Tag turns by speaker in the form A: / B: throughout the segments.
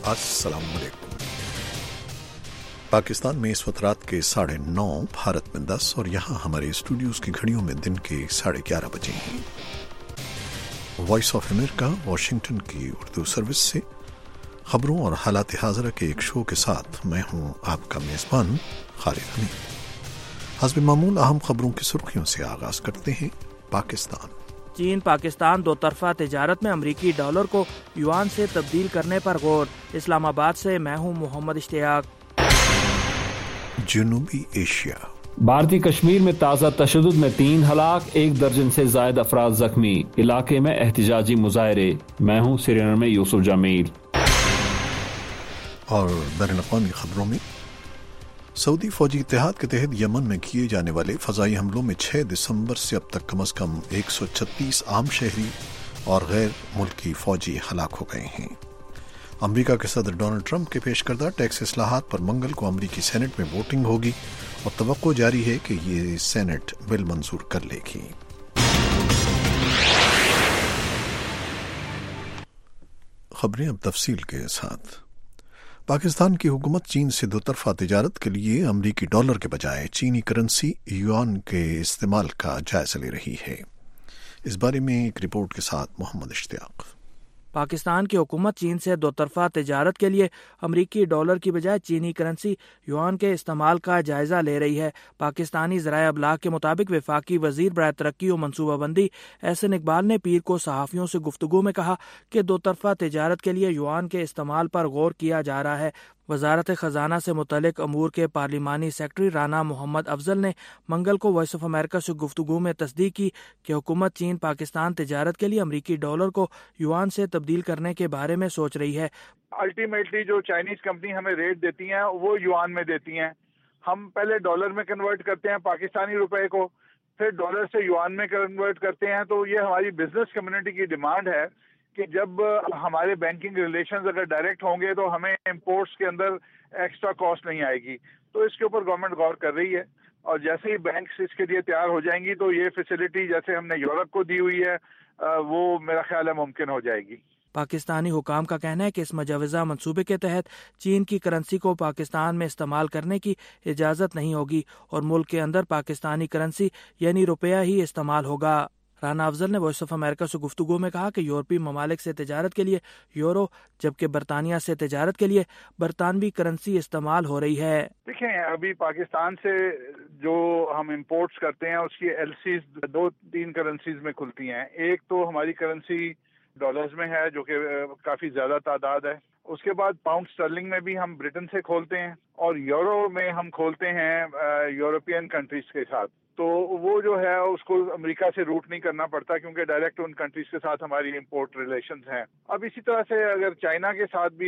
A: अस्सलाम वालेकुम। पाकिस्तान में इस वक्त रात के 9:30, भारत में 10 और यहाँ हमारे स्टूडियोज की घड़ियों में दिन के 11:30 बजे हैं। वॉइस ऑफ अमेरिका वाशिंगटन की उर्दू सर्विस से खबरों और हालात हाज़िरा के एक शो के साथ मैं हूँ आपका मेज़बान खालिद हमीद। हस्ब मामूल अहम खबरों की सुर्खियों से आगाज़ करते हैं। पाकिस्तान
B: चीन पाकिस्तान दो तरफा तिजारत में अमरीकी डॉलर को युआन से तब्दील करने पर गौर। इस्लामाबाद से मैं हूँ मोहम्मद इश्तियाक।
A: जनूबी एशिया,
C: भारतीय कश्मीर में ताज़ा तशद्दुद में 3 हलाक, 1 दर्जन से ज़ायद अफराद जख्मी, इलाके में एहतिजाजी मुजाहरे। मैं हूँ श्रीनगर में यूसुफ जमील।
A: और बैनुल-अक़वामी खबरों में सऊदी फौजी इत्तेहाद के तहत यमन में किए जाने वाले फ़ज़ाई हमलों में 6 दिसंबर से अब तक कम 136 आम शहरी और गैर मुल्की फ़ौजी हलाक हो गए हैं। अमरीका के सदर डोनाल्ड ट्रंप के पेश करदा टैक्स इस्लाहात पर मंगल को अमरीकी सेनेट में वोटिंग होगी और तवक्को जारी है कि ये सेनेट बिल मंजूर कर लेगी। खबरें अब तफसील के साथ। पाकिस्तान की हुकूमत चीन से दो तरफा तिजारत के लिए अमरीकी डॉलर के बजाय चीनी करेंसी युआन के इस्तेमाल का जायजा ले रही है। इस बारे में एक रिपोर्ट के साथ मोहम्मद इश्तियाक।
B: पाकिस्तान की हुकूमत चीन से दो तरफा तिजारत के लिए अमरीकी डॉलर की बजाय चीनी करेंसी युआन के इस्तेमाल का जायजा ले रही है। पाकिस्तानी ज़राए अबलाग के मुताबिक वफाकी वजीर बराए तरक्की और मनसूबाबंदी एहसन इकबाल ने पीर को सहाफ़ियों से गुफ्तगू में कहा कि दो तरफा तिजारत के लिए युआन के इस्तेमाल पर गौर किया जा रहा है। वजारत ख़जाना से मुतल्लिक अमूर के पार्लिमानी सेक्रेटरी राना मोहम्मद अफजल ने मंगल को वॉइस ऑफ अमेरिका से गुफ्तगू में तस्दीक की कि हुकूमत चीन पाकिस्तान तिजारत के लिए अमरीकी डॉलर को युआन से तब्दील करने के बारे में सोच रही है।
D: अल्टीमेटली जो चाइनीज कंपनी हमें रेट देती हैं वो युआन में देती हैं। हम पहले डॉलर में कन्वर्ट करते हैं पाकिस्तानी रुपए को, फिर डॉलर से युआन में कन्वर्ट करते हैं। तो ये हमारी बिजनेस कम्युनिटी की डिमांड है कि जब हमारे बैंकिंग रिलेशंस अगर डायरेक्ट होंगे तो हमें इंपोर्ट्स के अंदर एक्स्ट्रा कॉस्ट नहीं आएगी। तो इसके ऊपर गवर्नमेंट गौर कर रही है और जैसे ही बैंक्स इसके लिए तैयार हो जाएंगी तो ये फैसिलिटी जैसे हमने यूरोप को दी हुई है वो मेरा ख्याल है मुमकिन हो जाएगी।
B: पाकिस्तानी हुकाम का कहना है कि इस मुजवज़ा मंसूबे के तहत चीन की करेंसी को पाकिस्तान में इस्तेमाल करने की इजाज़त नहीं होगी और मुल्क के अंदर पाकिस्तानी करेंसी यानी रुपया ही इस्तेमाल होगा। राना अफजल ने वॉइस ऑफ अमेरिका से गुफ्तगू में कहा कि यूरोपीय ममालिक से तिजारत के लिए यूरो जबकि बरतानिया से तिजारत के लिए बरतानवी करेंसी इस्तेमाल हो रही है।
D: देखें, अभी पाकिस्तान से जो हम इंपोर्ट्स करते हैं उसकी एलसीज 2-3 करेंसीज में खुलती हैं। एक तो हमारी करेंसी डॉलर्स में है जो कि काफी ज्यादा तादाद है। उसके बाद पाउंड स्टर्लिंग में भी हम ब्रिटेन से खोलते हैं और यूरो में हम खोलते हैं यूरोपियन कंट्रीज के साथ। तो वो जो है उसको अमेरिका से रूट नहीं करना पड़ता क्योंकि डायरेक्ट उन कंट्रीज के साथ हमारी इंपोर्ट रिलेशंस हैं। अब इसी तरह से अगर चाइना के साथ भी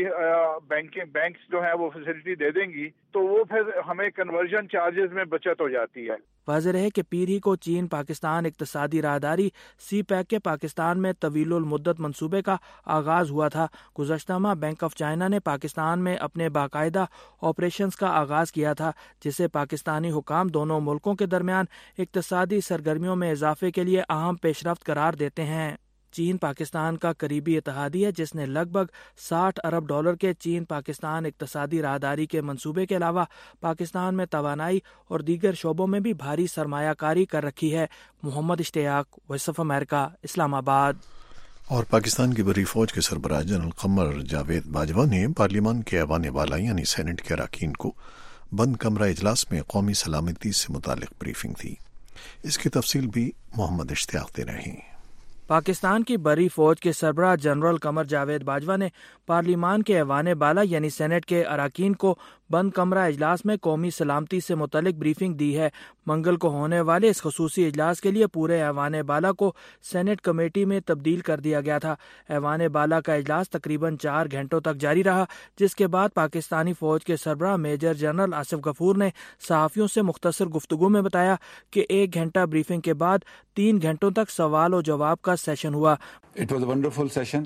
D: बैंक्स जो है वो फैसिलिटी दे देंगी तो वो फिर हमें कन्वर्जन चार्जेस में बचत हो जाती है।
B: वाज़ेह है कि पीर ही को चीन पाकिस्तान इक्तिसादी राहदारी CPEC के पाकिस्तान में तवीलुल मुद्दत मंसूबे का आगाज़ हुआ था। गुज़श्ता माह बैंक ऑफ चाइना ने पाकिस्तान में अपने बाकायदा ऑपरेशंस का आगाज़ किया था जिसे पाकिस्तानी हुकाम दोनों मुल्कों के दरमियान इक्तिसादी सरगर्मियों में इजाफे के लिए अहम पेशरफ्त करार देते हैं। चीन पाकिस्तान का करीबी इत्तेहादी है जिसने लगभग $60 अरब के चीन पाकिस्तान इक्तिसादी राहदारी के मंसूबे के अलावा पाकिस्तान में तवानाई और दीगर शोबों में भी भारी सरमायाकारी कर रखी है। Mohammad Ishtiaq, voice of America, Islamabad.
A: और पाकिस्तान की बड़ी फौज के सरबराह जनरल कमर जावेद बाजवा ने पार्लियामान के ऐवान बाला यानी सेनेट के अरकान को बंद कमरा इजलास में कौमी सलामती से मुतालिक ब्रीफिंग थी। इसकी तफसील भी मोहम्मद इश्तियाक दे रहे हैं।
B: पाकिस्तान की बड़ी फौज के सरबराह जनरल कमर जावेद बाजवा ने पार्लियामान के ऐवान बाला यानी सेनेट के अरकान को बंद कमरा इजलास में कौमी सलामती से मुतल्लिक ब्रीफिंग दी है। मंगल को होने वाले इस खसूसी इजलास के लिए पूरे ऐवान बाला को सेनेट कमेटी में तब्दील कर दिया गया था। ऐवान बाला का इजलास तकरीबन 4 घंटों तक जारी रहा जिसके बाद पाकिस्तानी फौज के सरबराह मेजर जनरल आसिफ गफूर ने सहाफ़ियों से मुख्तसर गुफ्तगू में बताया कि 1 घंटा ब्रीफिंग के बाद 3 घंटों तक सवाल और जवाब का सेशन हुआ।
E: It was a wonderful session.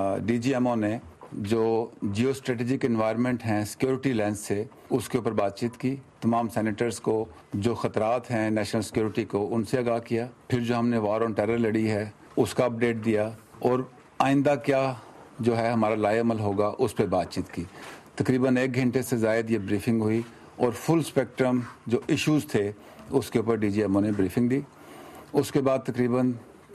E: DGMO ने जो जियो स्ट्रेटेजिक एनवायरनमेंट हैं सिक्योरिटी लेंस से उसके ऊपर बातचीत की। तमाम सेनेटर्स को जो खतरात हैं नेशनल सिक्योरिटी को उनसे आगाह किया। फिर जो हमने वार ऑन टेरर लड़ी है उसका अपडेट दिया और आइंदा क्या جو ہے ہمارا لائے عمل ہوگا اس پہ بات چیت کی. تقریباً 1 گھنٹے سے زائد یہ بریفنگ ہوئی اور فل اسپیکٹرم جو ایشوز تھے اس کے اوپر ڈی جی ایم او نے بریفنگ دی. اس کے بعد تقریباً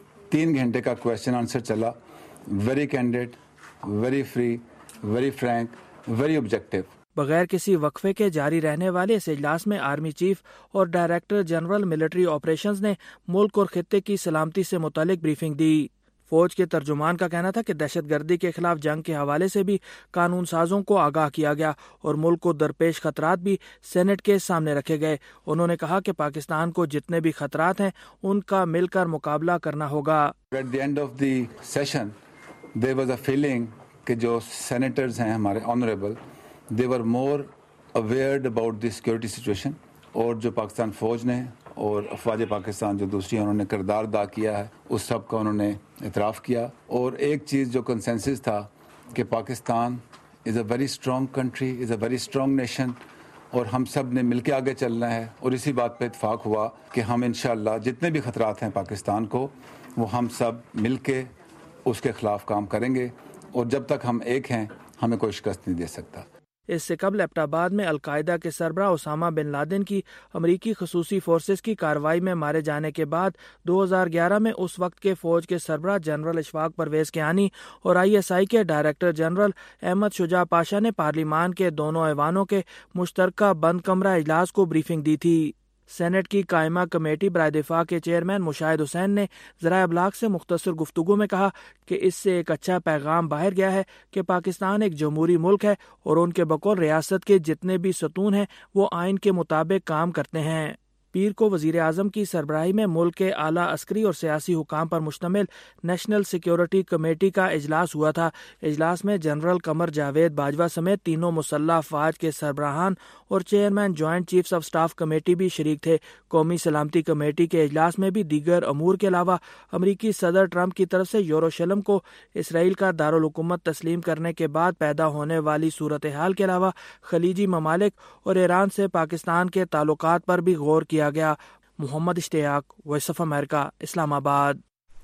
E: 3 گھنٹے کا کویشچن آنسر چلا, very candid, very free, very frank, very objective.
B: بغیر کسی وقفے کے جاری رہنے والے اس اجلاس میں آرمی چیف اور ڈائریکٹر جنرل ملٹری آپریشنز نے ملک اور خطے کی سلامتی سے متعلق بریفنگ دی. فوج کے ترجمان کا کہنا تھا کہ دہشت گردی کے خلاف جنگ کے حوالے سے بھی قانون سازوں کو آگاہ کیا گیا اور ملک کو درپیش خطرات بھی سینٹ کے سامنے رکھے گئے. انہوں نے کہا کہ پاکستان کو جتنے بھی خطرات ہیں ان کا مل کر مقابلہ کرنا ہوگا.
E: At the end of the session there was a feeling کہ جو سینیٹرز ہیں ہمارے honourable, they were more aware about the security situation, اور جو پاکستان فوج نے اور افواج پاکستان جو دوسری انہوں نے کردار ادا کیا ہے اس سب کا انہوں نے اعتراف کیا. اور ایک چیز جو کنسنسس تھا کہ Pakistan is a very strong country, is a very strong nation, اور ہم سب نے مل کے آگے چلنا ہے. اور اسی بات پہ اتفاق ہوا کہ ہم انشاءاللہ جتنے بھی خطرات ہیں پاکستان کو وہ ہم سب مل کے اس کے خلاف کام کریں گے, اور جب تک ہم ایک ہیں ہمیں کوئی شکست نہیں دے سکتا.
B: اس سے قبل ایبٹ آباد میں القاعدہ کے سربراہ اسامہ بن لادن کی امریکی خصوصی فورسز کی کارروائی میں مارے جانے کے بعد 2011 میں اس وقت کے فوج کے سربراہ جنرل اشفاق پرویز کیانی اور ISI کے ڈائریکٹر جنرل احمد شجاع پاشا نے پارلیمان کے دونوں ایوانوں کے مشترکہ بند کمرہ اجلاس کو بریفنگ دی تھی. سینٹ کی قائمہ کمیٹی برائے دفاع کے چیئرمین مشاہد حسین نے ذرائع ابلاغ سے مختصر گفتگو میں کہا کہ اس سے ایک اچھا پیغام باہر گیا ہے کہ پاکستان ایک جمہوری ملک ہے اور ان کے بقول ریاست کے جتنے بھی ستون ہیں وہ آئین کے مطابق کام کرتے ہیں. پیر کو وزیر اعظم کی سربراہی میں ملک کے اعلیٰ عسکری اور سیاسی حکام پر مشتمل نیشنل سیکیورٹی کمیٹی کا اجلاس ہوا تھا. اجلاس میں جنرل قمر جاوید باجوہ سمیت تینوں مسلح افواج کے سربراہان اور chairman joint chiefs of staff committee بھی شریک تھے. قومی سلامتی کمیٹی کے اجلاس میں بھی دیگر امور کے علاوہ امریکی صدر ٹرمپ کی طرف سے یروشلم کو اسرائیل کا دارالحکومت تسلیم کرنے کے بعد پیدا ہونے والی صورتحال کے علاوہ خلیجی ممالک اور ایران سے پاکستان کے تعلقات پر بھی غور کیا گیا. محمد اشتیاق, وائس آف امریکہ, اسلام آباد.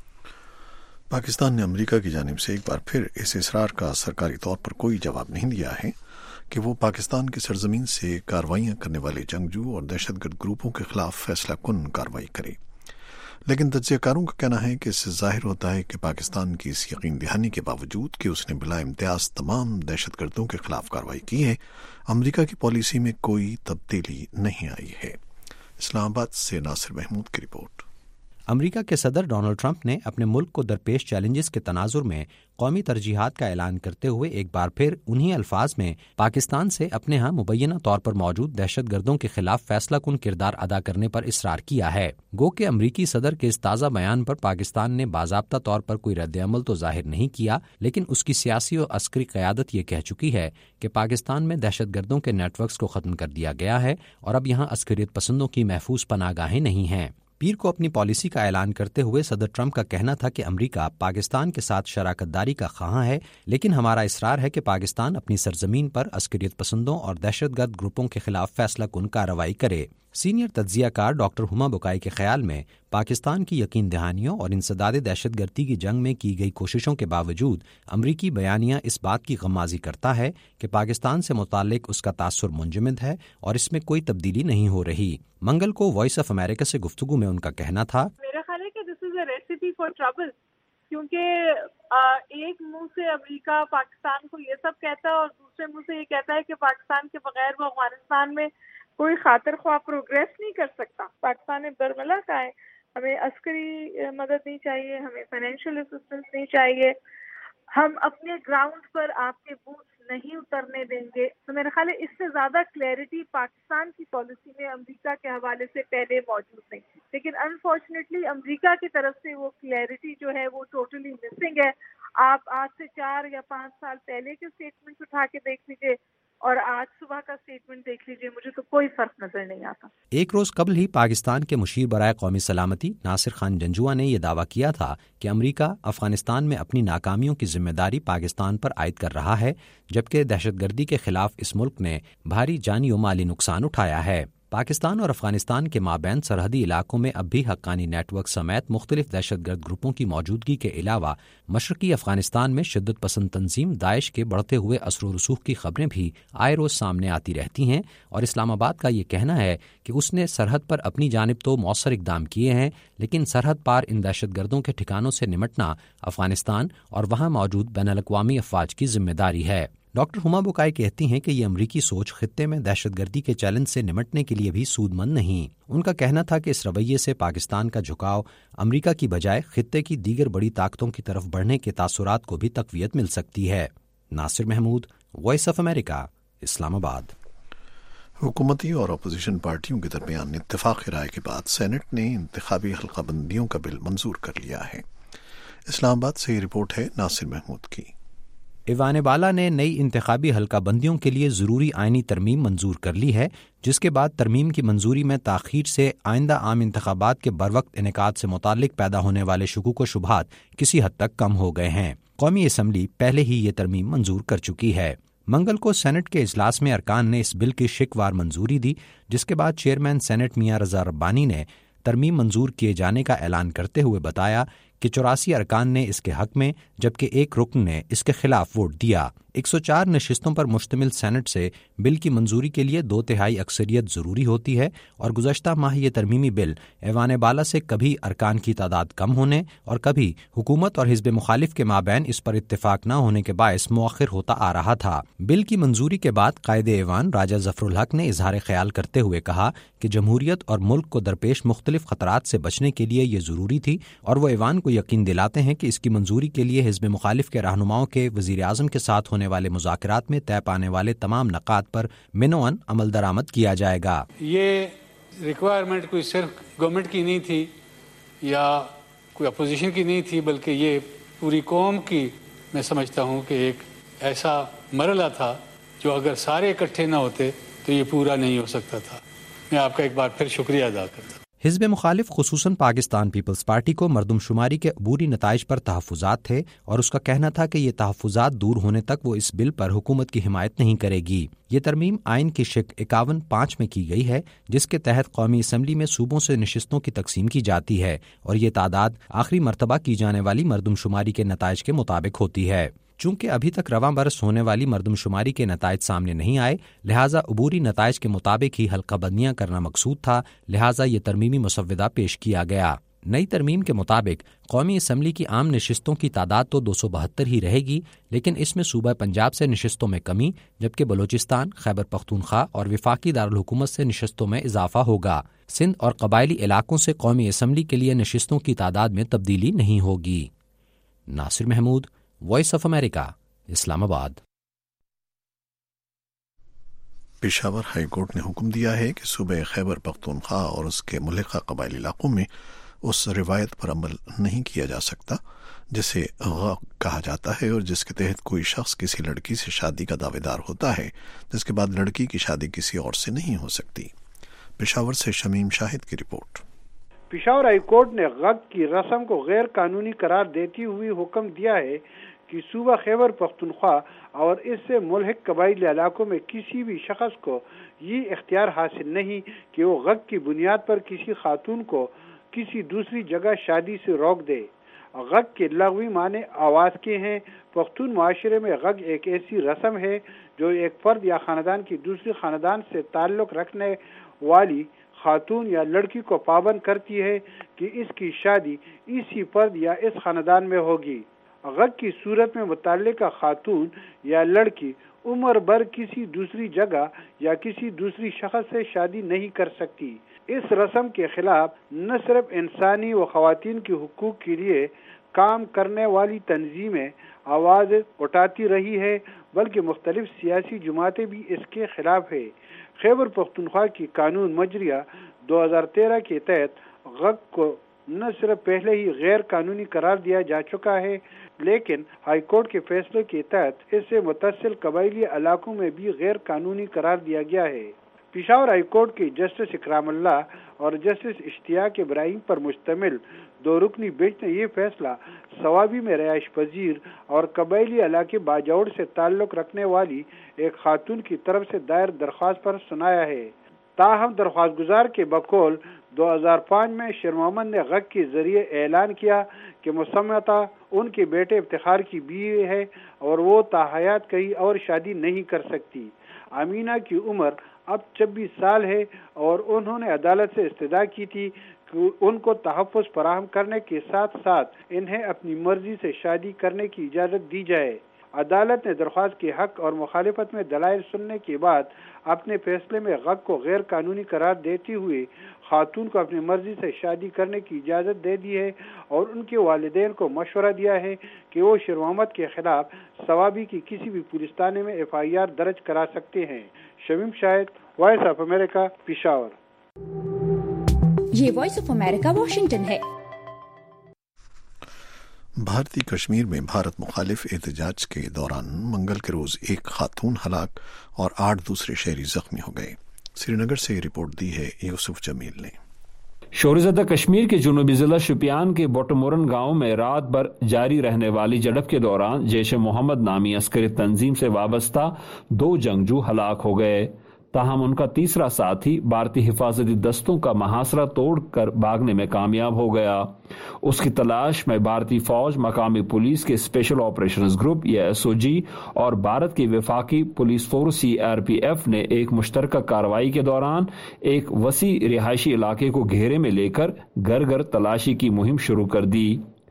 A: پاکستان نے امریکہ کی جانب سے ایک بار پھر اس اصرار کا سرکاری طور پر کوئی جواب نہیں دیا ہے کہ وہ پاکستان کی سرزمین سے کارروائیاں کرنے والے جنگجو اور دہشت گرد گروپوں کے خلاف فیصلہ کن کارروائی کرے. لیکن تجزیہ کاروں کا کہنا ہے کہ اس سے ظاہر ہوتا ہے کہ پاکستان کی اس یقین دہانی کے باوجود کہ اس نے بلا امتیاز تمام دہشت گردوں کے خلاف کارروائی کی ہے, امریکہ کی پالیسی میں کوئی تبدیلی نہیں آئی ہے. اسلام آباد سے ناصر محمود کی رپورٹ.
F: امریکہ کے صدر ڈونلڈ ٹرمپ نے اپنے ملک کو درپیش چیلنجز کے تناظر میں قومی ترجیحات کا اعلان کرتے ہوئے ایک بار پھر انہی الفاظ میں پاکستان سے اپنے ہاں مبینہ طور پر موجود دہشت گردوں کے خلاف فیصلہ کن کردار ادا کرنے پر اصرار کیا ہے. گو کہ امریکی صدر کے اس تازہ بیان پر پاکستان نے باضابطہ طور پر کوئی رد عمل تو ظاہر نہیں کیا, لیکن اس کی سیاسی اور عسکری قیادت یہ کہہ چکی ہے کہ پاکستان میں دہشت گردوں کے نیٹ ورکس کو ختم کر دیا گیا ہے اور اب یہاں عسکریت پسندوں کی محفوظ پناہ گاہیں نہیں ہیں. پیر کو اپنی پالیسی کا اعلان کرتے ہوئے صدر ٹرمپ کا کہنا تھا کہ امریکہ پاکستان کے ساتھ شراکت داری کا خواہاں ہے, لیکن ہمارا اصرار ہے کہ پاکستان اپنی سرزمین پر عسکریت پسندوں اور دہشت گرد گروپوں کے خلاف فیصلہ کن کارروائی کرے. سینئر تجزیہ کار ڈاکٹر ہما بکائی کے خیال میں پاکستان کی یقین دہانیوں اور انسداد دہشت گردی کی جنگ میں کی گئی کوششوں کے باوجود امریکی بیانیہ اس بات کی غمازی کرتا ہے کہ پاکستان سے متعلق اس کا تاثر منجمد ہے اور اس میں کوئی تبدیلی نہیں ہو رہی. منگل کو وائس آف امریکہ سے گفتگو میں ان کا کہنا تھا,
G: میرا خیال ہے کہ this is a recipe for trouble, کیونکہ ایک منہ سے امریکہ پاکستان کو یہ سب کہتا ہے اور دوسرے منہ سے یہ کہتا ہے کہ پاکستان کے بغیر وہ افغانستان میں کوئی خاطر خواہ پروگریس نہیں کر سکتا. پاکستان ایک برملا کا ہے, ہمیں عسکری مدد نہیں چاہیے, ہمیں فائنینشیل اسسٹنس نہیں چاہیے, ہم اپنے گراؤنڈ پر آپ کے بوتس نہیں اترنے دیں گے. تو میرا خیال ہے اس سے زیادہ کلیئرٹی پاکستان کی پالیسی میں امریکہ کے حوالے سے پہلے موجود نہیں, لیکن انفارچونیٹلی امریکہ کی طرف سے وہ کلیئرٹی جو ہے وہ ٹوٹلی مسنگ ہے. آپ آج سے 4 یا 5 سال پہلے کے اسٹیٹمنٹ اٹھا کے دیکھ لیجیے اور آج صبح کا اسٹیٹمنٹ دیکھ لیجیے, مجھے تو کوئی فرق نظر نہیں آتا.
F: ایک روز قبل ہی پاکستان کے مشیر برائے قومی سلامتی ناصر خان جنجوعہ نے یہ دعویٰ کیا تھا کہ امریکہ افغانستان میں اپنی ناکامیوں کی ذمہ داری پاکستان پر عائد کر رہا ہے, جبکہ دہشت گردی کے خلاف اس ملک نے بھاری جانی و مالی نقصان اٹھایا ہے. پاکستان اور افغانستان کے مابین سرحدی علاقوں میں اب بھی حقانی نیٹ ورک سمیت مختلف دہشت گرد گروپوں کی موجودگی کے علاوہ مشرقی افغانستان میں شدت پسند تنظیم داعش کے بڑھتے ہوئے اثر و رسوخ کی خبریں بھی آئے روز سامنے آتی رہتی ہیں، اور اسلام آباد کا یہ کہنا ہے کہ اس نے سرحد پر اپنی جانب تو مؤثر اقدام کیے ہیں، لیکن سرحد پار ان دہشت گردوں کے ٹھکانوں سے نمٹنا افغانستان اور وہاں موجود بین الاقوامی افواج کی ذمہ داری ہے۔ ڈاکٹر ہما بکائی کہتی ہیں کہ یہ امریکی سوچ خطے میں دہشت گردی کے چیلنج سے نمٹنے کے لیے بھی سود مند نہیں۔ ان کا کہنا تھا کہ اس رویے سے پاکستان کا جھکاؤ امریکہ کی بجائے خطے کی دیگر بڑی طاقتوں کی طرف بڑھنے کے تاثرات کو بھی تقویت مل سکتی ہے۔ Nasir Mahmood, voice of America, Islamabad.
A: حکومتی اور اپوزیشن پارٹیوں کے درمیان اتفاق رائے کے بعد سینٹ نے انتخابی حلقہ بندیوں کا بل منظور کر لیا ہے۔ اسلام آباد سے یہ رپورٹ ہے ناصر محمود کی۔
F: ایوان بالا نے نئی انتخابی حلقہ بندیوں کے لیے ضروری آئینی ترمیم منظور کر لی ہے، جس کے بعد ترمیم کی منظوری میں تاخیر سے آئندہ عام انتخابات کے بروقت انعقاد سے متعلق پیدا ہونے والے شکوک و شبہات کسی حد تک کم ہو گئے ہیں۔ قومی اسمبلی پہلے ہی یہ ترمیم منظور کر چکی ہے۔ منگل کو سینٹ کے اجلاس میں ارکان نے اس بل کی شکوار منظوری دی، جس کے بعد چیئرمین سینٹ میاں رضا ربانی نے ترمیم منظور کیے جانے کا اعلان کرتے ہوئے بتایا کہ 84 ارکان نے اس کے حق میں جبکہ ایک رکن نے اس کے خلاف ووٹ دیا۔ 104 نشستوں پر مشتمل سینٹ سے بل کی منظوری کے لیے 2/3 اکثریت ضروری ہوتی ہے، اور گزشتہ ماہ یہ ترمیمی بل ایوان بالا سے کبھی ارکان کی تعداد کم ہونے اور کبھی حکومت اور حزب مخالف کے مابین اس پر اتفاق نہ ہونے کے باعث مؤخر ہوتا آ رہا تھا۔ بل کی منظوری کے بعد قائد ایوان راجہ ظفر الحق نے اظہار خیال کرتے ہوئے کہا کہ جمہوریت اور ملک کو درپیش مختلف خطرات سے بچنے کے لیے یہ ضروری تھی، اور وہ ایوان کو یقین دلاتے ہیں کہ اس کی منظوری کے لیے حزب مخالف کے رہنماؤں کے وزیر اعظم کے ساتھ ہونے والے مذاکرات میں طے پانے والے تمام نکات پر منوعاً عمل درآمد کیا جائے گا۔
H: یہ ریکوائرمنٹ کوئی صرف گورنمنٹ کی نہیں تھی یا کوئی اپوزیشن کی نہیں تھی، بلکہ یہ پوری قوم کی، میں سمجھتا ہوں کہ ایک ایسا مرحلہ تھا جو اگر سارے اکٹھے نہ ہوتے تو یہ پورا نہیں ہو سکتا تھا۔ میں آپ کا ایک بار پھر شکریہ ادا کرتا ہوں۔
F: حزب مخالف خصوصاً پاکستان پیپلز پارٹی کو مردم شماری کے عبوری نتائج پر تحفظات تھے، اور اس کا کہنا تھا کہ یہ تحفظات دور ہونے تک وہ اس بل پر حکومت کی حمایت نہیں کرے گی۔ یہ ترمیم آئین کی شق 51(5) میں کی گئی ہے، جس کے تحت قومی اسمبلی میں صوبوں سے نشستوں کی تقسیم کی جاتی ہے، اور یہ تعداد آخری مرتبہ کی جانے والی مردم شماری کے نتائج کے مطابق ہوتی ہے۔ چونکہ ابھی تک رواں برس ہونے والی مردم شماری کے نتائج سامنے نہیں آئے، لہٰذا عبوری نتائج کے مطابق ہی حلقہ بندیاں کرنا مقصود تھا، لہٰذا یہ ترمیمی مسودہ پیش کیا گیا۔ نئی ترمیم کے مطابق قومی اسمبلی کی عام نشستوں کی تعداد تو 272 ہی رہے گی، لیکن اس میں صوبہ پنجاب سے نشستوں میں کمی، جبکہ بلوچستان، خیبر پختونخوا اور وفاقی دارالحکومت سے نشستوں میں اضافہ ہوگا۔ سندھ اور قبائلی علاقوں سے قومی اسمبلی کے لیے نشستوں کی تعداد میں تبدیلی نہیں ہوگی۔ Nasir Mahmood, voice of America, Islamabad.
A: Peshawar high court نے حکم دیا ہے کہ صوبہ خیبر پختونخوا اور اس کے ملحقہ قبائلی علاقوں میں اس روایت پر عمل نہیں کیا جا سکتا جسے غق کہا جاتا ہے، اور جس کے تحت کوئی شخص کسی لڑکی سے شادی کا دعوے دار ہوتا ہے جس کے بعد لڑکی کی شادی کسی اور سے نہیں ہو سکتی۔ پشاور سے شمیم شاہد کی رپورٹ۔
I: پشاور ہائی کورٹ نے غق کی رسم کو غیر قانونی قرار دیتے ہوئے حکم دیا ہے کہ صوبہ خیبر پختونخوا اور اس سے ملحق قبائلی علاقوں میں کسی بھی شخص کو یہ اختیار حاصل نہیں کہ وہ غق کی بنیاد پر کسی خاتون کو کسی دوسری جگہ شادی سے روک دے۔ غق کے لغوی معنی آواز کے ہیں۔ پختون معاشرے میں غق ایک ایسی رسم ہے جو ایک فرد یا خاندان کی دوسری خاندان سے تعلق رکھنے والی خاتون یا لڑکی کو پابند کرتی ہے کہ اس کی شادی اسی فرد یا اس خاندان میں ہوگی۔ غق کی صورت میں متعلقہ خاتون یا لڑکی عمر بھر کسی دوسری جگہ یا کسی دوسری شخص سے شادی نہیں کر سکتی۔ اس رسم کے خلاف نہ صرف انسانی و خواتین کے حقوق کے لیے کام کرنے والی تنظیمیں آواز اٹھاتی رہی ہے، بلکہ مختلف سیاسی جماعتیں بھی اس کے خلاف ہیں۔ خیبر پختونخوا کی قانون مجریہ 2013 کے تحت غق کو نہ صرف پہلے ہی غیر قانونی قرار دیا جا چکا ہے، لیکن ہائی کورٹ کے فیصلے کے تحت اس سے متصل قبائلی علاقوں میں بھی غیر قانونی قرار دیا گیا ہے۔ پشاور ہائی کورٹ کے جسٹس اکرام اللہ اور جسٹس اشتیاق ابراہیم پر مشتمل 2 رکنی بینچ نے یہ فیصلہ صوابی میں رہائش پذیر اور قبائلی علاقے باجوڑ سے تعلق رکھنے والی ایک خاتون کی طرف سے دائر درخواست پر سنایا ہے۔ تاہم درخواست گزار کے بقول 2005 میں شیر محمد نے غگ کے ذریعے اعلان کیا کہ مسمتہ ان کے بیٹے افتخار کی بیوی ہے اور وہ تاحیات کہیں اور شادی نہیں کر سکتی۔ امینہ کی عمر اب 26 سال ہے اور انہوں نے عدالت سے استدعا کی تھی کہ ان کو تحفظ فراہم کرنے کے ساتھ ساتھ انہیں اپنی مرضی سے شادی کرنے کی اجازت دی جائے۔ عدالت نے درخواست کے حق اور مخالفت میں دلائل سننے کے بعد اپنے فیصلے میں غگ کو غیر قانونی قرار دیتے ہوئے خاتون کو اپنی مرضی سے شادی کرنے کی اجازت دے دی ہے اور ان کے والدین کو مشورہ دیا ہے کہ وہ شیر محمد کے خلاف ثوابی کی کسی بھی پولیس تھانے میں FIR درج کرا سکتے ہیں۔ Shamim Shahid, voice of America, Peshawar.
J: یہ وائس آف امریکہ واشنگٹن ہے۔
A: بھارتی کشمیر میں بھارت مخالف احتجاج کے دوران منگل کے روز ایک خاتون ہلاک اور 8 دوسرے شہری زخمی ہو گئے۔ سری نگر سے یہ رپورٹ دی ہے یوسف جمیل نے۔
C: شور زدہ کشمیر کے جنوبی ضلع شوپیان کے بوٹمورن گاؤں میں رات بھر جاری رہنے والی جھڑپ کے دوران جیش محمد نامی عسکری تنظیم سے وابستہ 2 جنگجو ہلاک ہو گئے، تاہم ان کا تیسرا ساتھی بھارتی حفاظتی دستوں کا محاصرہ توڑ کر بھاگنے میں کامیاب ہو گیا۔ اس کی تلاش میں بھارتی فوج، مقامی پولیس کے اسپیشل آپریشنز گروپ یا SOG اور بھارت کی وفاقی پولیس فورس CRPF نے ایک مشترکہ کارروائی کے دوران ایک وسیع رہائشی علاقے کو گھیرے میں لے کر گھر گھر تلاشی کی مہم شروع کر دی۔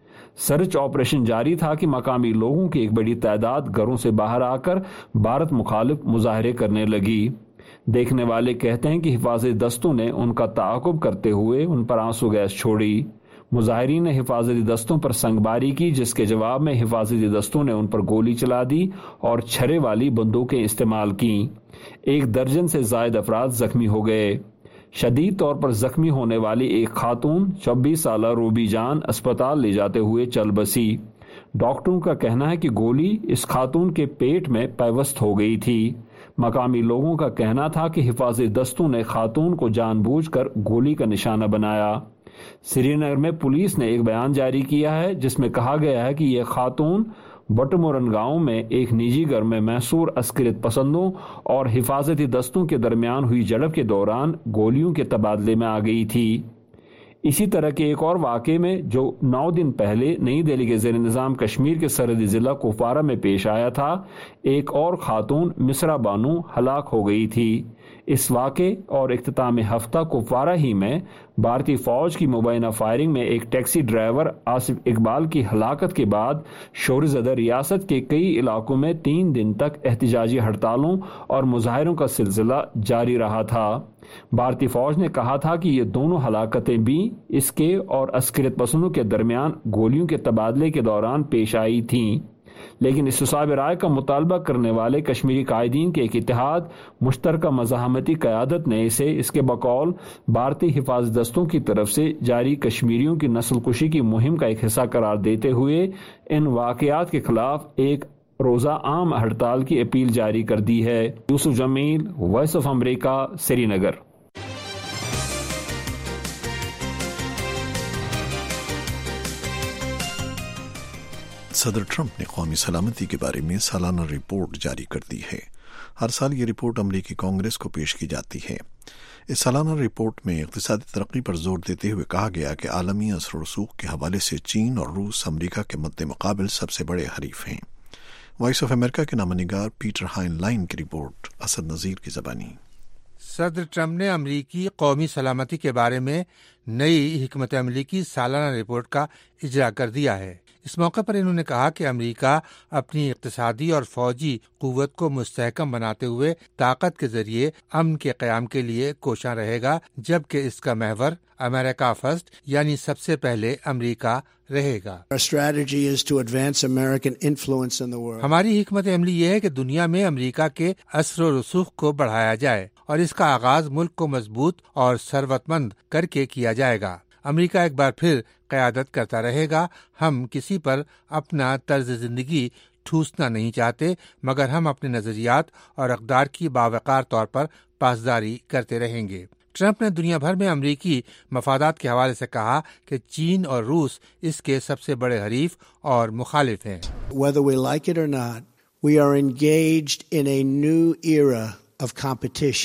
C: سرچ آپریشن جاری تھا کہ مقامی لوگوں کی ایک بڑی تعداد گھروں سے باہر آ کر بھارت مخالف مظاہرے کرنے لگی۔ دیکھنے والے کہتے ہیں کہ حفاظتی دستوں نے ان کا تعاقب کرتے ہوئے ان پر آنسو گیس چھوڑی۔ مظاہرین نے حفاظتی دستوں پر سنگباری کی، جس کے جواب میں حفاظتی دستوں نے ان پر گولی چلا دی اور چھرے والی بندوقیں استعمال کیں۔ 1 درجن سے زائد افراد زخمی ہو گئے۔ شدید طور پر زخمی ہونے والی ایک خاتون 26 سالہ روبی جان اسپتال لے جاتے ہوئے چل بسی۔ ڈاکٹروں کا کہنا ہے کہ گولی اس خاتون کے پیٹ میں پیوست ہو گئی تھی۔ مقامی لوگوں کا کہنا تھا کہ حفاظتی دستوں نے خاتون کو جان بوجھ کر گولی کا نشانہ بنایا۔ سری نگر میں پولیس نے ایک بیان جاری کیا ہے جس میں کہا گیا ہے کہ یہ خاتون بٹمورن گاؤں میں ایک نجی گھر میں محصور عسکریت پسندوں اور حفاظتی دستوں کے درمیان ہوئی جھڑپ کے دوران گولیوں کے تبادلے میں آ گئی تھی۔ اسی طرح کے ایک اور واقعے میں جو 9 دن پہلے نئی دہلی کے زیر نظام کشمیر کے سرحدی ضلع کپوارہ میں پیش آیا تھا، ایک اور خاتون مصرا بانو ہلاک ہو گئی تھی۔ اس واقعے اور اختتام ہفتہ کپوارہ ہی میں بھارتی فوج کی مبینہ فائرنگ میں ایک ٹیکسی ڈرائیور آصف اقبال کی ہلاکت کے بعد شور زدہ ریاست کے کئی علاقوں میں 3 دن تک احتجاجی ہڑتالوں اور مظاہروں کا سلسلہ جاری رہا تھا۔ بھارتی فوج نے کہا تھا کہ یہ دونوں ہلاکتیں بھی اس کے اور عسکریت پسندوں کے درمیان گولیوں کے تبادلے کے دوران پیش آئی تھیں، لیکن استصواب رائے کا مطالبہ کرنے والے کشمیری قائدین کے ایک اتحاد مشترکہ مزاحمتی قیادت نے اسے اس کے بقول بھارتی حفاظتی دستوں کی طرف سے جاری کشمیریوں کی نسل کشی کی مہم کا ایک حصہ قرار دیتے ہوئے ان واقعات کے خلاف ایک روزہ عام ہڑتال کی اپیل جاری کر دی ہے۔ Yousuf Jamil, voice of America, Srinagar.
A: صدر ٹرمپ نے قومی سلامتی کے بارے میں سالانہ رپورٹ جاری کر دی ہے۔ ہر سال یہ رپورٹ امریکی کانگریس کو پیش کی جاتی ہے۔ اس سالانہ رپورٹ میں اقتصادی ترقی پر زور دیتے ہوئے کہا گیا کہ عالمی اثر و رسوخ کے حوالے سے چین اور روس امریکہ کے مد مقابل سب سے بڑے حریف ہیں۔ وائس آف امریکہ کے نامہ نگار پیٹر ہائن لائن کی رپورٹ، اسد نذیر کی زبانی۔
K: صدر ٹرمپ نے امریکی قومی سلامتی کے بارے میں نئی حکمت عملی کی سالانہ رپورٹ کا اجرا کر دیا ہے۔ اس موقع پر انہوں نے کہا کہ امریکہ اپنی اقتصادی اور فوجی قوت کو مستحکم بناتے ہوئے طاقت کے ذریعے امن کے قیام کے لیے کوشاں رہے گا، جبکہ اس کا محور امریکہ فرسٹ یعنی سب سے پہلے امریکہ رہے گا۔ ہماری حکمت عملی یہ ہے کہ دنیا میں امریکہ کے اثر و رسوخ کو بڑھایا جائے اور اس کا آغاز ملک کو مضبوط اور ثروت مند کر کے کیا جائے گا۔ امریکہ ایک بار پھر قیادت کرتا رہے گا۔ ہم کسی پر اپنا طرز زندگی ٹھوسنا نہیں چاہتے، مگر ہم اپنے نظریات اور اقدار کی باوقار طور پر پاسداری کرتے رہیں گے۔ ٹرمپ نے دنیا بھر میں امریکی مفادات کے حوالے سے کہا کہ چین اور روس اس کے سب سے بڑے حریف اور مخالف ہیں۔
L: Whether we like it or not, we are engaged in a new era of competition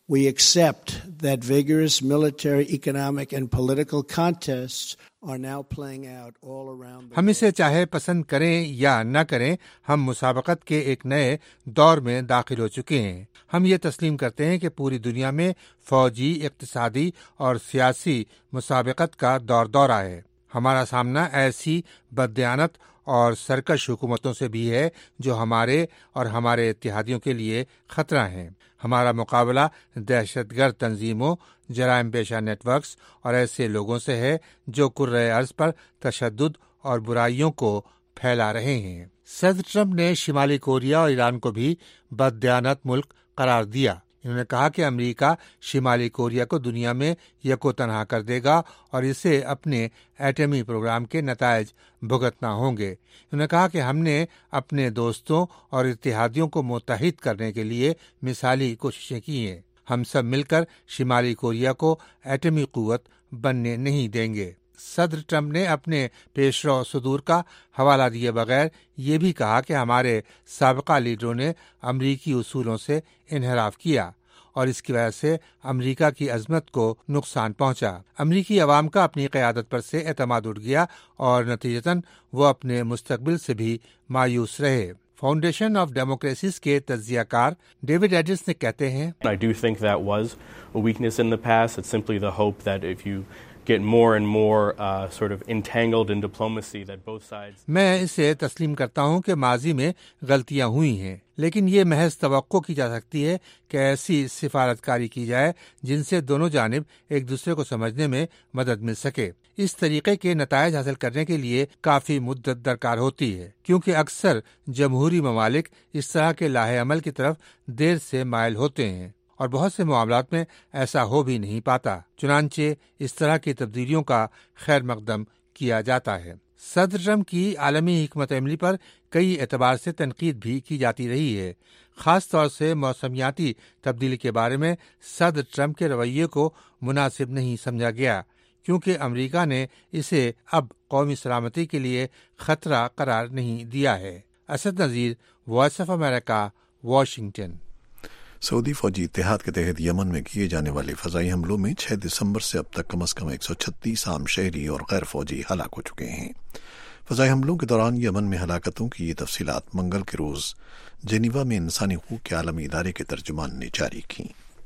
L: We accept that vigorous military, economic, and political contests are now playing out all around the world.
K: ہم اسے چاہے پسند کریں یا نہ کریں، ہم مسابقت کے ایک نئے دور میں داخل ہو چکے ہیں۔ ہم یہ تسلیم کرتے ہیں کہ پوری دنیا میں فوجی، اقتصادی اور سیاسی مسابقت کا دورہ ہے۔ ہمارا سامنا ایسی بددیانت اور سرکش حکومتوں سے بھی ہے جو ہمارے اور ہمارے اتحادیوں کے لیے خطرہ ہیں۔ ہمارا مقابلہ دہشت گرد تنظیموں، جرائم پیشہ نیٹ ورکس اور ایسے لوگوں سے ہے جو کرۂ ارض پر تشدد اور برائیوں کو پھیلا رہے ہیں۔ صدر ٹرمپ نے شمالی کوریا اور ایران کو بھی بددیانت ملک قرار دیا۔ انہوں نے کہا کہ امریکہ شمالی کوریا کو دنیا میں یکو تنہا کر دے گا اور اسے اپنے ایٹمی پروگرام کے نتائج بھگتنا ہوں گے۔ انہوں نے کہا کہ ہم نے اپنے دوستوں اور اتحادیوں کو متحد کرنے کے لیے مثالی کوششیں کی ہیں۔ ہم سب مل کر شمالی کوریا کو ایٹمی قوت بننے نہیں دیں گے۔ صدر ٹرمپ نے اپنے پیشرو صدور کا حوالہ دیے بغیر یہ بھی کہا کہ ہمارے سابقہ لیڈروں نے امریکی اصولوں سے انحراف کیا اور اس کی وجہ سے امریکہ کی عظمت کو نقصان پہنچا۔ امریکی عوام کا اپنی قیادت پر سے اعتماد اٹھ گیا اور نتیجتاً وہ اپنے مستقبل سے بھی مایوس رہے۔ فاؤنڈیشن آف ڈیموکریسیز کے تجزیہ کار ڈیوڈ ایڈمز نے کہتے ہیں،
M: I do think that was a weakness in the past. It's simply the hope that if you get more and more sort of entangled in diplomacy that both sides.
K: میں اسے تسلیم کرتا ہوں کہ ماضی میں غلطیاں ہوئی ہیں، لیکن یہ محض توقع کی جا سکتی ہے کہ ایسی سفارتکاری کی جائے جن سے دونوں جانب ایک دوسرے کو سمجھنے میں مدد مل سکے۔ اس طریقے کے نتائج حاصل کرنے کے لیے کافی مدت درکار ہوتی ہے، کیونکہ اکثر جمہوری ممالک اس طرح کے لاہے عمل کی طرف دیر سے مائل ہوتے ہیں اور بہت سے معاملات میں ایسا ہو بھی نہیں پاتا۔ چنانچہ اس طرح کی تبدیلیوں کا خیر مقدم کیا جاتا ہے۔ صدر ٹرمپ کی عالمی حکمت عملی پر کئی اعتبار سے تنقید بھی کی جاتی رہی ہے، خاص طور سے موسمیاتی تبدیلی کے بارے میں صدر ٹرمپ کے رویے کو مناسب نہیں سمجھا گیا، کیونکہ امریکہ نے اسے اب قومی سلامتی کے لیے خطرہ قرار نہیں دیا ہے۔ Asad Nazir, voice of America, Washington.
A: سعودی فوجی اتحاد کے تحت یمن میں کیے جانے والے فضائی حملوں میں 6 دسمبر سے اب تک از کم 136 عام شہری اور غیر فوجی ہلاک ہو چکے ہیں۔ فضائی حملوں کے دوران یمن میں ہلاکتوں کی یہ تفصیلات منگل کے روز جنیوا میں انسانی حقوق کے عالمی ادارے کے ترجمان نے جاری کی۔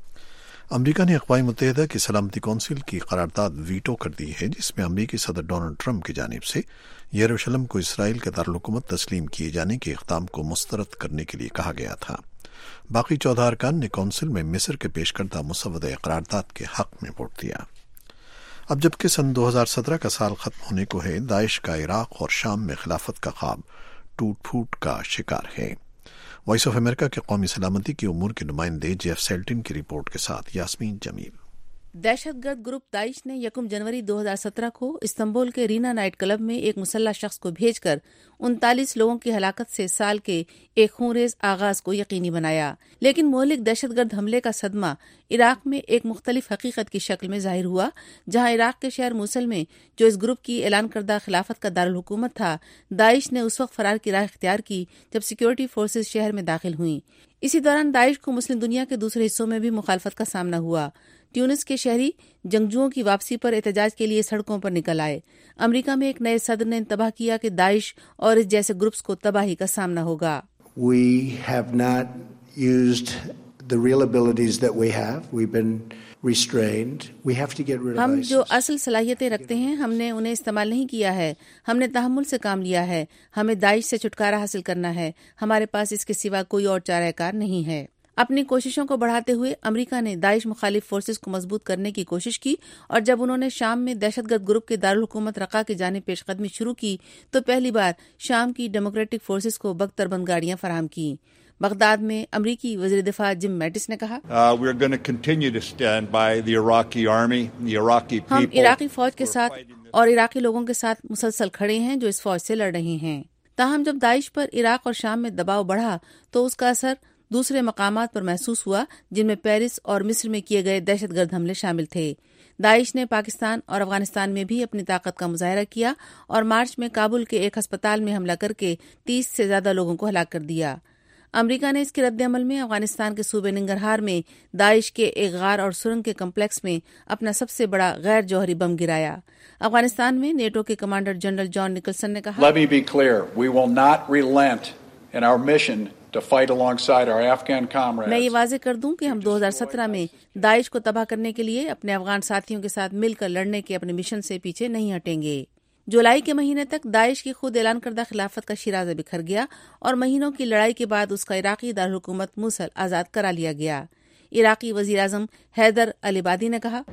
A: امریکا نے اقوام متحدہ کی سلامتی کونسل کی قرارداد ویٹو کر دی ہے، جس میں امریکی صدر ڈونلڈ ٹرمپ کی جانب سے یروشلم کو اسرائیل کا دارالحکومت تسلیم کیے جانے کے اقدام کو مسترد کرنے کے لیے کہا گیا تھا۔ باقی 14 ارکان نے کونسل میں مصر کے پیش کردہ مسودہ قرارداد کے حق میں ووٹ دیا۔ اب جبکہ سن 2017 کا سال ختم ہونے کو ہے، داعش کا عراق اور شام میں خلافت کا خواب ٹوٹ پھوٹ کا شکار ہے۔ وائس آف امریکہ کے قومی سلامتی کے امور کے نمائندے جیف سیلٹن کی رپورٹ کے ساتھ یاسمین جمیل۔
N: دہشت گرد گروپ داعش نے 1 جنوری 2017 کو استنبول کے رینا نائٹ کلب میں ایک مسلح شخص کو بھیج کر 39 لوگوں کی ہلاکت سے سال کے ایک خونریز آغاز کو یقینی بنایا، لیکن مہلک دہشت گرد حملے کا صدمہ عراق میں ایک مختلف حقیقت کی شکل میں ظاہر ہوا، جہاں عراق کے شہر موصل میں جو اس گروپ کی اعلان کردہ خلافت کا دارالحکومت تھا، داعش نے اس وقت فرار کی راہ اختیار کی جب سیکیورٹی فورسز شہر میں داخل ہوئیں۔ اسی دوران داعش کو مسلم دنیا کے دوسرے حصوں میں بھی مخالفت کا سامنا ہوا۔ ٹیونس کے شہری جنگجوؤں کی واپسی پر احتجاج کے لیے سڑکوں پر نکل آئے۔ امریکہ میں ایک نئے صدر نے انتباہ کیا کہ داعش اور اس جیسے گروپس کو تباہی کا سامنا ہوگا۔
L: We have not used the real abilities that we have. We've been restrained. We have to get rid of
N: ہم
L: ISIS.
N: جو اصل صلاحیتیں رکھتے ہیں ہم نے انہیں استعمال نہیں کیا ہے، ہم نے تحمل سے کام لیا ہے، ہمیں داعش سے چھٹکارا حاصل کرنا ہے، ہمارے پاس اس کے سوا کوئی اور چارہ کار نہیں ہے۔ اپنی کوششوں کو بڑھاتے ہوئے امریکہ نے داعش مخالف فورسز کو مضبوط کرنے کی کوشش کی، اور جب انہوں نے شام میں دہشت گرد گروپ کے دارالحکومت رقہ کی جانب پیش قدمی شروع کی تو پہلی بار شام کی ڈیموکریٹک فورسز کو بختر بند گاڑیاں فراہم کی۔ بغداد میں امریکی وزیر دفاع جم میٹس نے کہا، ہم عراقی فوج کے ساتھ اور عراقی لوگوں کے ساتھ مسلسل کھڑے ہیں جو اس فوج سے لڑ رہے ہیں۔ تاہم جب داعش پر عراق اور شام میں دباؤ بڑھا تو اس کا اثر دوسرے مقامات پر محسوس ہوا، جن میں پیرس اور مصر میں کیے گئے دہشت گرد حملے شامل تھے۔ داعش نے پاکستان اور افغانستان میں بھی اپنی طاقت کا مظاہرہ کیا اور مارچ میں کابل کے ایک ہسپتال میں حملہ کر کے 30 سے زیادہ لوگوں کو ہلاک کر دیا۔ امریکہ نے اس کے رد عمل میں افغانستان کے صوبے ننگرہار میں داعش کے ایک غار اور سرنگ کے کمپلیکس میں اپنا سب سے بڑا غیر جوہری بم گرایا۔ افغانستان میں نیٹو کے کمانڈر جنرل جان نکلسن نے کہا،
O: Let me be clear, we will not relent in our mission to fight alongside our Afghan comrades.
N: میں یہ واضح کر دوں کہ ہم 2017 میں داعش کو تباہ کرنے کے لیے اپنے افغان ساتھیوں کے ساتھ مل کر لڑنے کے اپنے مشن سے پیچھے نہیں ہٹیں گے۔ جولائی کے مہینے تک داعش کی خود اعلان کردہ خلافت کا شیرازہ بکھر گیا اور مہینوں کی لڑائی کے بعد اس کا عراقی دارالحکومت موصل آزاد کرا لیا گیا۔ عراقی وزیر اعظم حیدر العبادی نے کہا،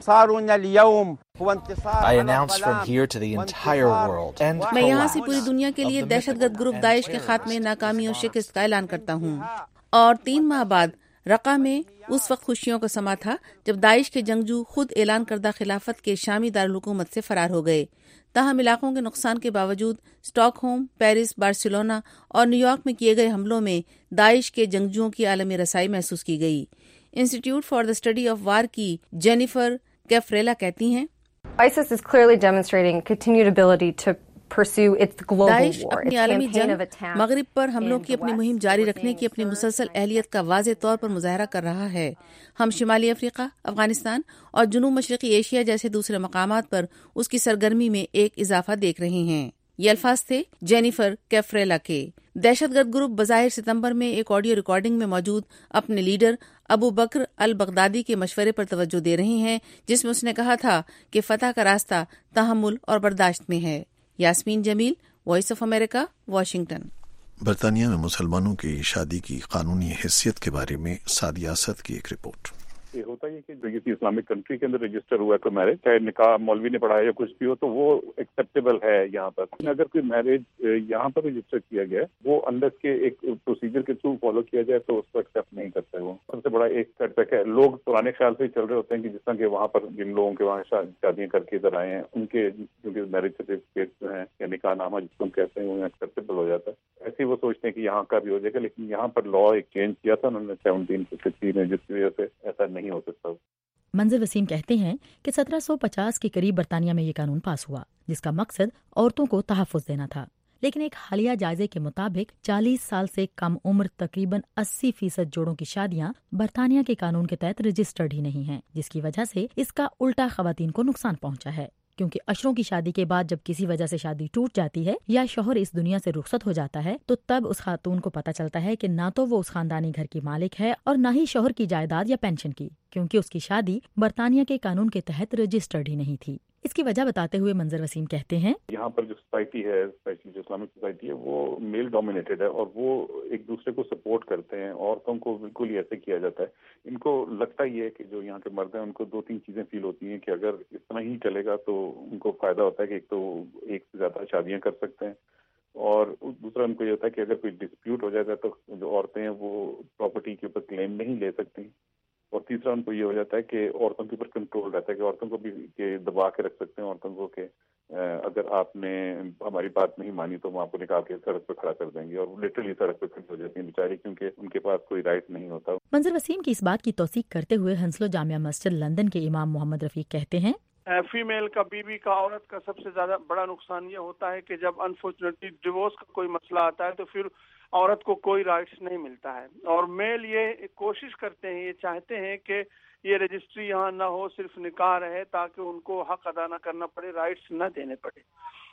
N: میں یہاں سے پوری دنیا کے لیے دہشت گرد گروپ داعش کے خاتمے، ناکامی اور شکست کا اعلان کرتا ہوں۔ اور 3 ماہ بعد رقہ میں اس وقت خوشیوں کا سما تھا جب داعش کے جنگجو خود اعلان کردہ خلافت کے شامی دارالحکومت سے فرار ہو گئے۔ تاہم علاقوں کے نقصان کے باوجود اسٹاک ہوم، پیرس، بارسلونا اور نیو یارک میں کیے گئے حملوں میں داعش کے جنگجوؤں کی عالمی رسائی محسوس کی گئی۔ Institute for the study of war کی جینیفر کیفریلا کہتی ہیں،
P: ISIS is clearly demonstrating continued ability to pursue its global
N: Daesh
P: war.
N: اپنی عالمی جنگ، مغرب پر حملوں کی اپنی مہم جاری رکھنے کی اپنی مسلسل اہلیت کا واضح طور پر مظاہرہ کر رہا ہے۔ ہم شمالی افریقہ، افغانستان اور جنوب مشرقی ایشیا جیسے دوسرے مقامات پر اس کی سرگرمی میں ایک اضافہ دیکھ رہے ہیں۔ یہ الفاظ تھے جینیفر کیفریلا کے۔ دہشت گرد گروپ بظاہر ستمبر میں ایک آڈیو ریکارڈنگ میں موجود اپنے لیڈر ابو بکر البغدادی کے مشورے پر توجہ دے رہے ہیں، جس میں اس نے کہا تھا کہ فتح کا راستہ تحمل اور برداشت میں ہے۔ Yasmeen Jamil, voice of America, Washington.
A: برطانیہ میں مسلمانوں کی شادی کی قانونی حیثیت کے بارے میں سعدیہ اسد کی ایک رپورٹ۔
Q: یہ ہوتا ہے کہ جو کسی اسلامک کنٹری کے اندر رجسٹر ہوا ہے کوئی میرج، چاہے نکاح مولوی نے پڑھایا یا کچھ بھی ہو، تو وہ ایکسیپٹیبل ہے یہاں پر۔ اگر کوئی میرج یہاں پر رجسٹر کیا گیا ہے، وہ انڈر کے ایک پروسیجر کے تھرو فالو کیا جائے تو اس کو ایکسیپٹ نہیں کرتا ہے۔ وہ سب سے بڑا ایک سیٹ بیک ہے۔ لوگ پرانے خیال سے چل رہے ہوتے ہیں کہ جس طرح کہ وہاں پر جن لوگوں کے وہاں شادیاں کر کے ادھر آئے ہیں، ان کے کیونکہ میرج سرٹیفکیٹ جو ہیں یا نکاح نامہ جس کو ہم کہتے ہیں وہ ایکسیپٹیبل ہو جاتا ہے۔ ایسے ہی وہ سوچتے ہیں کہ یہاں کا بھی ہو جائے گا، لیکن یہاں پر لا ایک چینج کیا تھا انہوں نے 1753 میں، جس کی وجہ سے ایسا نہیں ہو سکتا۔
R: منظر وسیم کہتے ہیں کہ 1750 کے قریب برطانیہ میں یہ قانون پاس ہوا، جس کا مقصد عورتوں کو تحفظ دینا تھا، لیکن ایک حالیہ جائزے کے مطابق 40 سال سے کم عمر تقریباً 80% جوڑوں کی شادیاں برطانیہ کے قانون کے تحت رجسٹرڈ ہی نہیں ہیں، جس کی وجہ سے اس کا الٹا خواتین کو نقصان پہنچا ہے، کیونکہ اشروں کی شادی کے بعد جب کسی وجہ سے شادی ٹوٹ جاتی ہے یا شوہر اس دنیا سے رخصت ہو جاتا ہے تو تب اس خاتون کو پتہ چلتا ہے کہ نہ تو وہ اس خاندانی گھر کی مالک ہے اور نہ ہی شوہر کی جائیداد یا پینشن کی، کیونکہ اس کی شادی برطانیہ کے قانون کے تحت رجسٹرڈ ہی نہیں تھی۔ اس کی وجہ بتاتے ہوئے منظر وسیم کہتے ہیں،
Q: یہاں پر جو سوسائٹی ہے، اسپیشلی جو اسلامک سوسائٹی ہے، وہ میل ڈومینیٹڈ ہے اور وہ ایک دوسرے کو سپورٹ کرتے ہیں۔ عورتوں کو بالکل ہی ایسے کیا جاتا ہے۔ ان کو لگتا ہی ہے کہ جو یہاں کے مرد ہیں ان کو 2-3 چیزیں فیل ہوتی ہیں کہ اگر اس طرح ہی چلے گا تو ان کو فائدہ ہوتا ہے کہ ایک تو ایک سے زیادہ شادیاں کر سکتے ہیں، اور دوسرا ان کو یہ ہوتا ہے کہ اگر کوئی ڈسپیوٹ ہو جاتا ہے تو جو عورتیں ہیں وہ پراپرٹی کے اوپر کلیم نہیں لے سکتی، اور تیسرا ان کو یہ ہو جاتا ہے کہ عورتوں کے اوپر کنٹرول رہتا ہے کہ عورتوں کو بھی دبا کے رکھ سکتے ہیں عورتوں کو کہ اگر آپ نے ہماری بات نہیں مانی تو ہم آپ کو نکال کے سڑک پہ کھڑا کر دیں گے، اور لٹرلی سڑک پہ کھڑی ہو جاتی ہیں بیچاری، کیونکہ ان کے پاس کوئی رائٹ نہیں ہوتا۔
R: منظر وسیم کی اس بات کی توثیق کرتے ہوئے ہنسلو جامعہ مسجد لندن کے امام محمد رفیق کہتے ہیں،
S: فیمیل کا، بیوی کا، عورت کا سب سے زیادہ بڑا نقصان یہ ہوتا ہے کہ جب انفارچونیٹلی ڈیورس کا کوئی مسئلہ آتا ہے تو پھر عورت کو کوئی رائٹس نہیں ملتا ہے، اور میل یہ کوشش کرتے ہیں، یہ چاہتے ہیں کہ یہ رجسٹری یہاں نہ ہو، صرف نکاح رہے تاکہ ان کو حق ادا نہ کرنا پڑے، رائٹس نہ دینے پڑے۔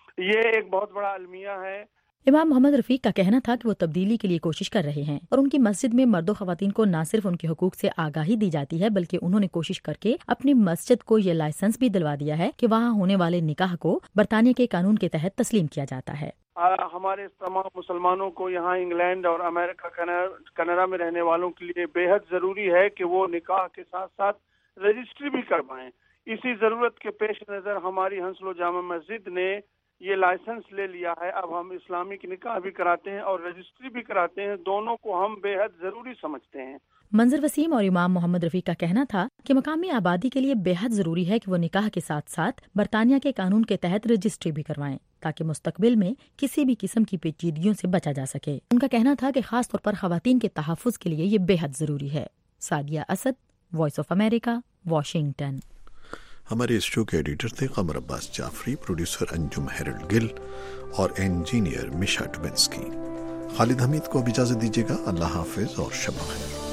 S: یہ ایک بہت بڑا المیہ ہے۔
R: امام محمد رفیق کا کہنا تھا کہ وہ تبدیلی کے لیے کوشش کر رہے ہیں، اور ان کی مسجد میں مرد و خواتین کو نہ صرف ان کے حقوق سے آگاہی دی جاتی ہے بلکہ انہوں نے کوشش کر کے اپنی مسجد کو یہ لائسنس بھی دلوا دیا ہے کہ وہاں ہونے والے نکاح کو برطانیہ کے قانون کے تحت تسلیم کیا جاتا ہے۔
S: ہمارے تمام مسلمانوں کو یہاں انگلینڈ اور امریکہ، کینیڈا میں رہنے والوں کے لیے بے حد ضروری ہے کہ وہ نکاح کے ساتھ ساتھ رجسٹری بھی کروائیں۔ اسی ضرورت کے پیش نظر ہماری ہنسلو جامع مسجد نے یہ لائسنس لے لیا ہے۔ اب ہم اسلامک نکاح بھی کراتے ہیں اور رجسٹری بھی کراتے ہیں، دونوں کو ہم بے حد ضروری سمجھتے ہیں۔
R: منظر وسیم اور امام محمد رفیق کا کہنا تھا کہ مقامی آبادی کے لیے بے حد ضروری ہے کہ وہ نکاح کے ساتھ ساتھ برطانیہ کے قانون کے تحت رجسٹری بھی کروائیں تاکہ مستقبل میں کسی بھی قسم کی پیچیدگیوں سے بچا جا سکے۔ ان کا کہنا تھا کہ خاص طور پر خواتین کے تحفظ کے لیے یہ بے حد ضروری ہے۔ Sadia Asad, voice of America, Washington.
A: ہمارے اس شو کے ایڈیٹر تھے قمر عباس جعفری، پروڈیوسر انجم ہیرلڈ گل اور engineer Misha Dubinsky. Khalid Hamid को अब इजाजत दीजिएगा। अल्लाह हाफिज और शब खैर।